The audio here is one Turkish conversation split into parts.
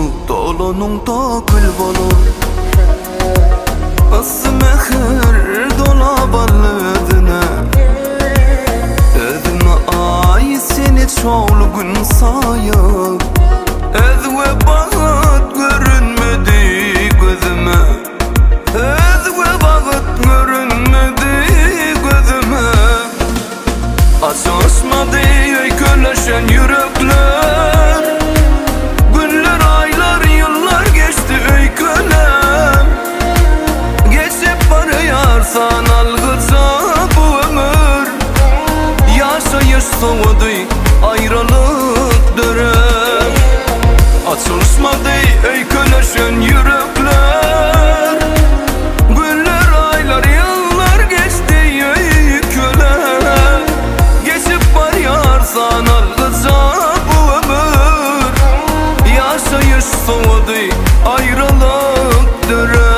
dolonungda gül bolur. Aslı mehir dolabalı ödüne, ödüne ay seni çoğlu gün sayıp, özve bağıt görünmedi gözüme, özve bağıt görünmedi gözüme. Açışmadı köleşen yürekler, günler, aylar, yıllar geçti ey kölem. Geçip varıyor sanalgıca bu ömür, yaşayış soğudu ayrılık dönem. Açılışmadı ey köleşen yürekler, günler, aylar, yıllar geçti ey kölem. Geçip varıyor sanalgıca bu ömür, yaşayış soğudu ayrılık dönem.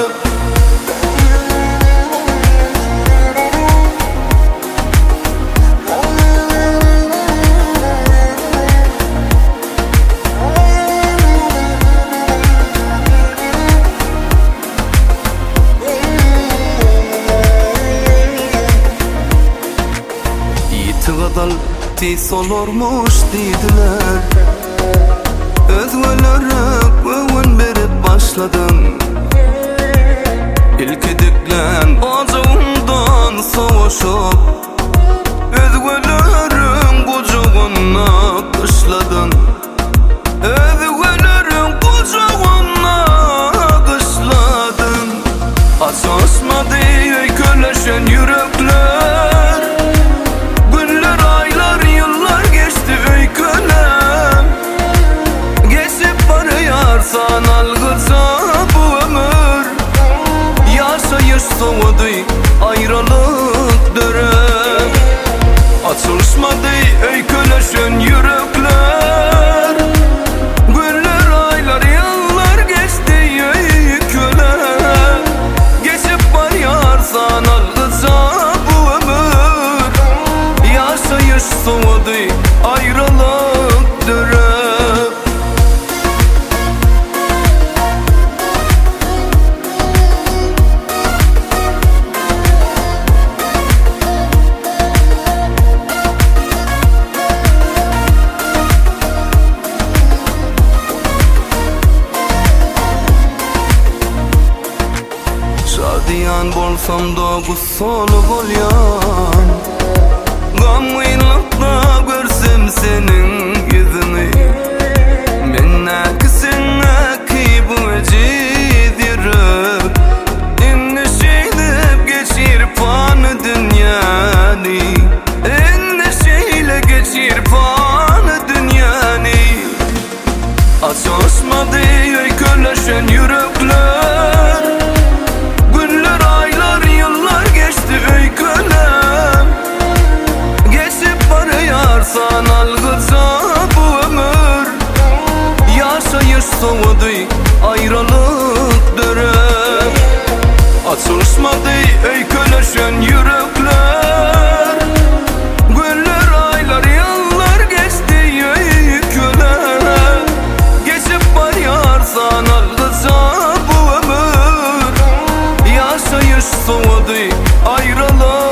Tıgadal tis olurmuş dediler, özvelere güven berip başladın. İlki diklen acığımdan savaşıp, özvelerin kucağına kışladın. Özvelerin kucağına kışladın. Açışmadı ey köleşen yürekler, günler, aylar, yıllar geçti ey kölem. Geçip varıyor sanalgıca bu ömür, yaşayış soğudu ayrılık dönem. Açılışmadı ey köleşen yürekler, günler, aylar, yıllar geçti ey kölem. Geçip varıyor sanalgıca bu ömür, yaşayış soğudu ayrılık dönem. Şadiyan bolsam da gussolu bolyan, gamıylıkta görsem senin yüzünü. Mennaki sennaki bu eciz yürüp, endişeyle geçir panı dünyani, endişeyle geçir panı dünyani. Açışmadı ey köleşen yürekler, günler, aylar, yıllar geçti ey kölem. Geçip varıyor sanalgıca bu ömür, yaşayış soğudu ayrılık dönem. Açılışmadı ey köleşen yürekler, günler, aylar, yıllar geçti ey kölem. Geçip varıyor sanalgıca bu ömür, yaşayış soğudu ayrılık